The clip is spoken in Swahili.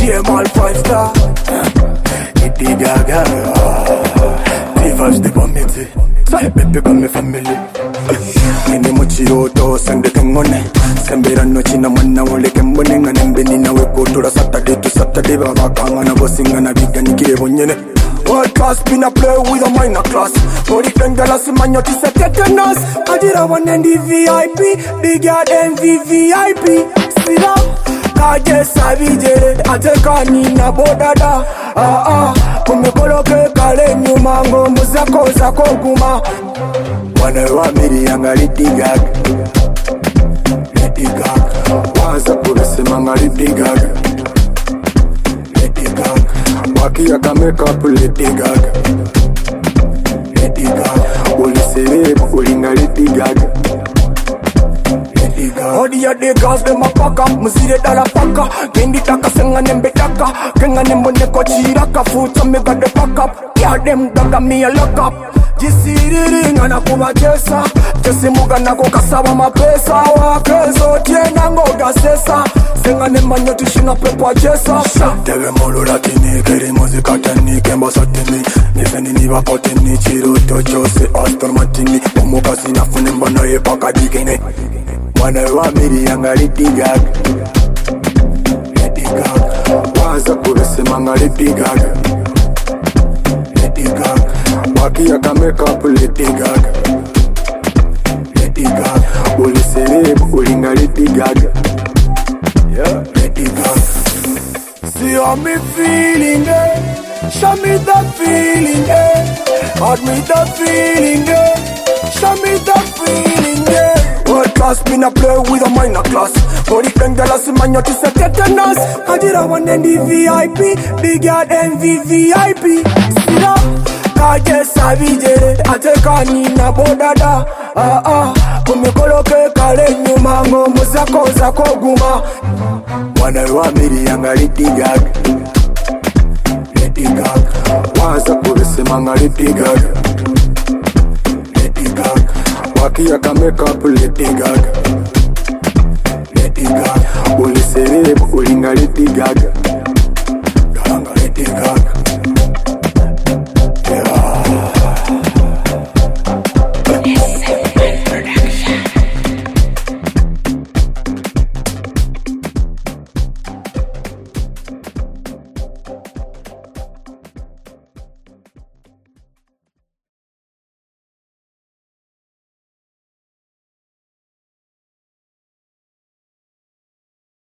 TML 5 star. Lady Gaga. Vivage de Bomiti. Baby got me family. Nini muchiyoto sende kengone. Sembera no china mwana wole kembone. Nganembeni na wekotora Saturday to Saturday. Baba kama na bosinga na biga nikire bonyene. World class been a play with a minor class. Body tengala si manyo tisa tetanus. Ajira one and the VIP. Big yard MVVIP. Sit up. Kaje savijere. Ateka nina bodada. Kumekoloke kale nyuma. Ngombo zako zako guma. Wana wa miri yanga Lady Gaga. Lady Gaga. Waza kubesema nga Lady Gaga. Lady Gaga. Wakia ka make up Lady Gaga. Lady Gaga. Uli celeb ulinga Lady Gaga. Lady Gaga. Odi ya de girls dem a pack up. Muzire dala paka. Kendi taka senga nembe taka. Kenga nembo neko chiraka. Futa me got the pack up. Yeah dem daga me a lock up. Jisiriri ngana kuba jesa. Jesi muga nako kasaba mapesa. Wakezo tiena ngoga sesa. Senga nemba nyoti shina pepa jesa. Tewe molo latini keri muzika teni. Kembo sotini nifeni niva potini. Chiruto chose Astor Martini. Umuka sinafu nemba na epaka dikine. Wana wa miri yanga Lady Gaga. Lady Gaga. Waza kubesema nga Lady Gaga. Lady Gaga. Wakia ka make up Lady Gaga. Lady Gaga. Uli celeb ulinga Lady Gaga. Yeah, Lady Gaga. See how me feeling it. Show me that feeling it. Hold me that feeling it. Show me that feeling it. World class been a play with a minor class. Body tengala si manyo tisa tetanus. Ajira one and the VIP. Big yard MVVIP. Sit up. Kaje savijere. Ateka nina bodada. Kumekoloke kale nyuma. Ngombo zako zako guma. Wana wa miri yanga Lady Gaga. Lady Gaga. Waza kubesema nga Lady Gaga. Lady Gaga. Wakia ka make up Lady Gaga. Lady Gaga. Uli